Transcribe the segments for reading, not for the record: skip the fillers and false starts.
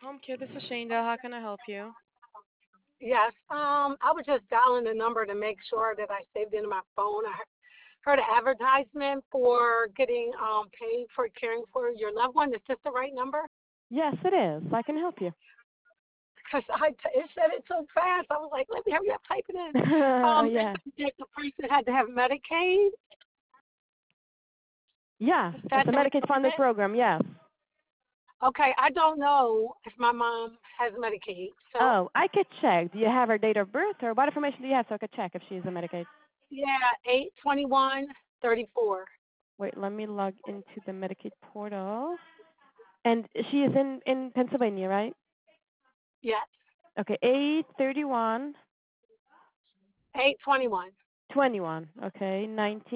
Home care, this is Shanda. How can I help you? Yes. I was just dialing the number to make sure that I saved it in my phone. I heard an advertisement for getting paid for caring for your loved one. Is this the right number? Yes, it is. I can help you. Because it said it so fast. I was like, let me hurry up, type it in. It Yeah. said that the person had to have Medicaid. Yeah, Is it's that a the Medicaid funded requirement? program, yes. Okay, I don't know if my mom has Medicaid. So, Oh, I could check. Do you have her date of birth or what information do you have so I could check if she's a Medicaid? yeah, 8/21/34. Wait, let me log into the Medicaid portal. And she is in Pennsylvania, right? Yes, Okay, 8/31/21. 8/21/34. Okay,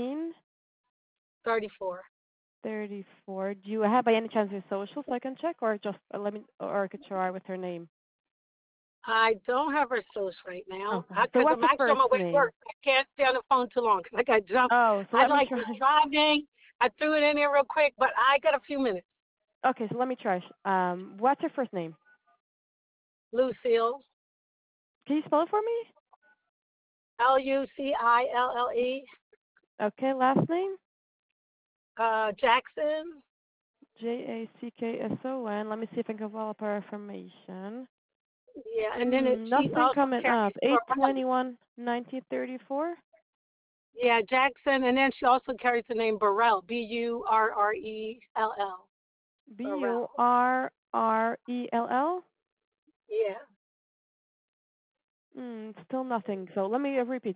34. 1934. Do you have by any chance her social so I can check or just let me or I could try with her name? I don't have her social right now Okay. So because what's I'm the actually on first my way to name? work. I can't stay on the phone too long because I got jumped. Oh, so I let me like try. was driving. I threw it in there real quick, but I got a few minutes. Okay, so let me try. What's her first name? Lucille, Can you spell it for me? Lucille. Okay, last name? Jackson. Jackson. Let me see if I can pull up her information. Yeah, and then she Nothing also coming up. carries Borelli. 8/21/1934. Yeah, Jackson, and then she also carries the name Burrell. Burrell. Burrell. Burrell. Yeah. Still nothing. So let me repeat.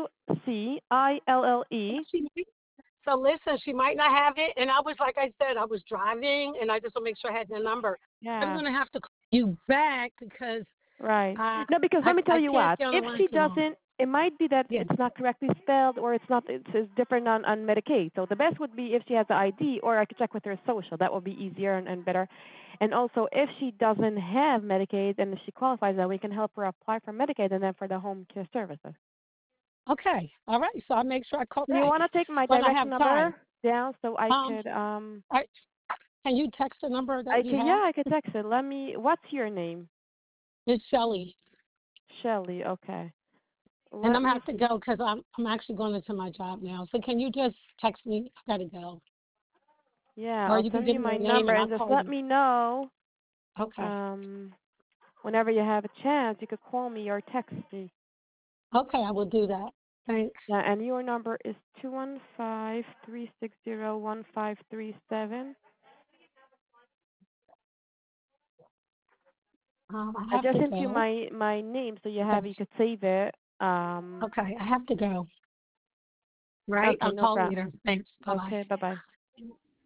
Lucille. She So listen, she might not have it, and I was like I said, I was driving, and I just want to make sure I had the number. I'm Yeah. gonna have to call you back because Right. uh, No, because let me tell I you can't what. stay on the If line she too long. doesn't, it might be that Yeah. it's not correctly spelled or it's different on Medicaid. So the best would be if she has the ID or I could check with her social. That would be easier and better. And also if she doesn't have Medicaid and if she qualifies, then we can help her apply for Medicaid and then for the home care services. Okay. All right. So I'll make sure I call Do you back want to take my when I direct have time. number down so I Um. could I, can you text the number that I you can have? yeah, I could text it. What's your name? It's Shelly, Shelly, okay. and Let I'm gonna me have to see. go because I'm actually going into my job now. So can you just text me? I gotta go, Yeah, or I'll you can send give you me my your name number and and I'll just call let you. me know Okay. um whenever you have a chance. You could call me or text me. Okay. I will do that. Thanks. Yeah, and your number is 215-360-1537. I I have just to sent you go. my name so Okay. you could save it. Okay. I have to go. Right. Okay, I'll no call problem. later. Thanks. Bye bye. Okay, bye-bye.